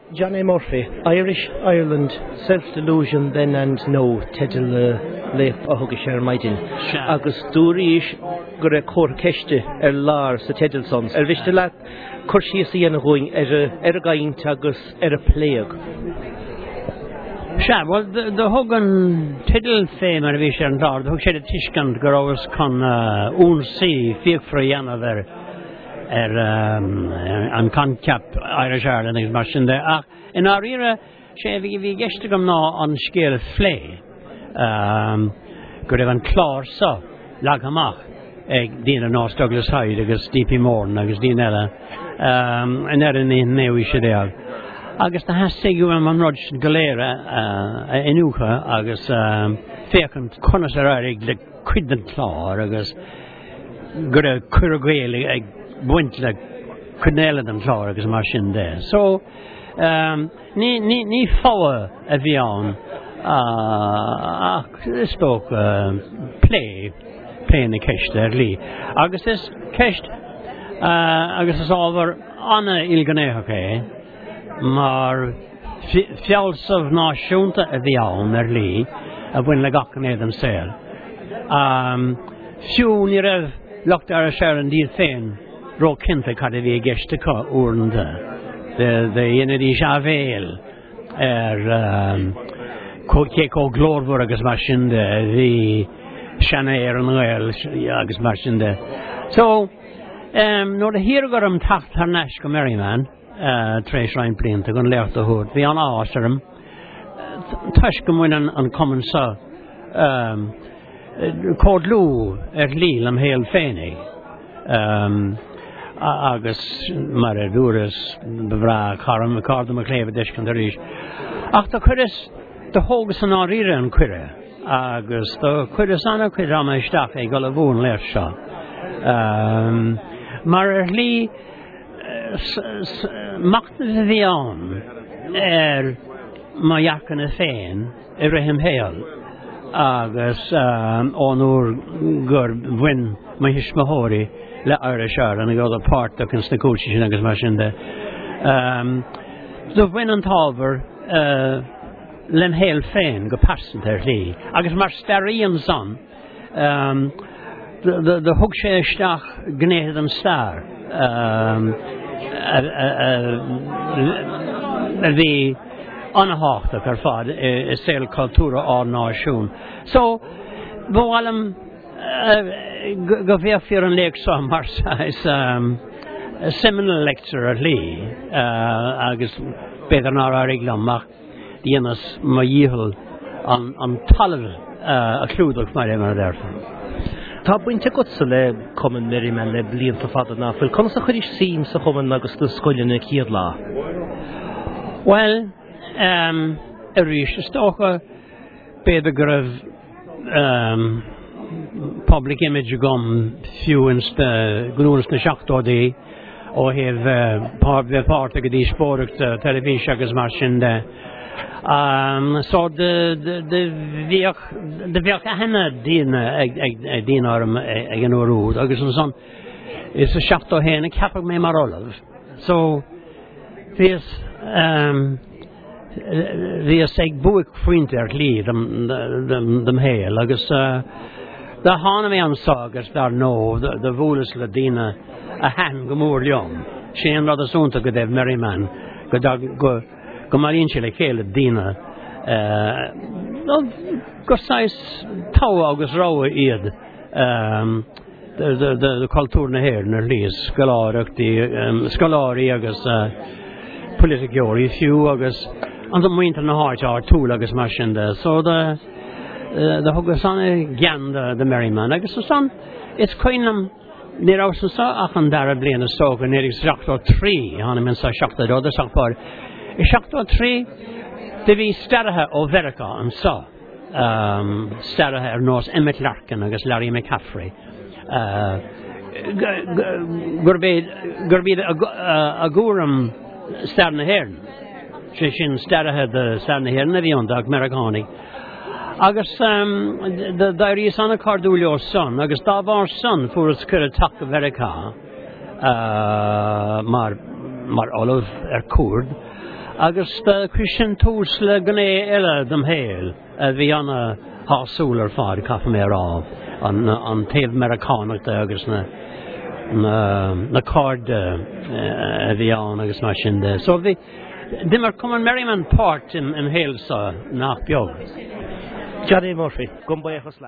John A. Murphy, Irish, Ireland, self-delusion then and now, Tedal Leif Ahugashar Maidin. Agus Dúris Gure Cor Keshte Lar sa Tedal Sons. Vishtalat Kurshi Sian going Gain Tagus Plague. Well, the Hogan Tedal fame and Vishan Dard, who said a Tishkan Grows con Unsi, Fiefriana there. An concap Irish Ireland is much in there. In our era, we get to come now on scale flay. Good even Clar so, Lagamach, Dina North Douglas Hyde, against DP Morton, against Dinella, and that in the Newy Shadel. Agus the has Segu and Monrod Galera, Enuka, Agus Faircon Connoisseur, the Quidden Claw, Agus good a Kurugale, went like Cornell and Claw, Agus Marchin there. So, ni forward a Vion, spoke playing the cash there, Lee. Agus is cashed, Agus is over Anna Ilganehoke. Maar fjals of nasjonte a Vion Lee, a win Lagakane themselves. Few near locked our share and deal thing, ro kinte kadvi gestika urnde. The Yenedi Javel, Keko Glorvorgas Machinde, the Shanair and Well, Yagas Machinde. So, no, the here got him taft Harnashka Merryman. Trace Ryan Plain to go and left the hood. We on Austerum Tashcom win and common saw called Lou at Lille and Hale Fanny August Maradurus Bra Caram Cardam McClave Dish Candarish after Curtis the Hogus and Arira and Quirra August the Quirasana Quirama Staff a Galavon left shot Marley Macht de Vion Mayakan a Fain, Ibrahim Hale, Agus Onur Gur Win Mahishmahori, La Irish and I got a part of Constitution and Agus Machinde. The Win and Talver, Lem Hale Fain, go past there, Lee. Agus Marstarian son, the Hugshe Stach Gnedem Star. The unhacht of her father is sale cultura or nation. So, Boalem Govia and Lake Summers is a seminal lecture at Lee. Agus Bedernara Riglamach, the Enos Mayihel on Talal, a clue of my name there. Tá buinte go le common Merryman le blion to fada na fil con sa chuir sim sa choman agus do scoile na ciad lá. Well, ríis stocha beidir gribh public image gom fiúins de glúnas na seachtódaí ó heh páirte go dtí spóireacht telefís agus mar sin de. So the bheadh a hena dína arm ag an orúd agus an son is a seachtó héna ceapach mé mar olav. So bhíos ag buic faointe ar lí dam héal agus the hána mé an ságus dar nó the bhualas le dína a hen go mór leom. Sé an rud asúnta go dtibh Merryman go maríonn sé le chéile dína go sais tá agus ráha iad the cultúr na héir nar lís scoláirí agus politicóirí fiú agus an do muintear na háit túl agus mar sin de. So the thugus anna gan the Merryman agus san it's coinam ní ásan sa ach an dara bliana stóga nírig seachtó trí hána min sa seachta róda seachpáir I seachtó trí de bhí starathe ó Verica an sa starathe ar nós Emmett Larkin agus Larry McCaffrey gur bíad a gúram star na héirn sin starathe de star na héirn a bhí an ag Americanig agus dairí sanna cardúlió son agus dá bhar son furas cur tak Verica mar Olive Curd agus Christian tús le gné eile dom héil a bhí anna hásúlar fád cafa mé ráh an taobh Americánach agus na card a bhí an agus mar sin de. So bhí dimar cuman Merriman Port in héilsa nach beag. Johnny Murphy, gumbaíochas le.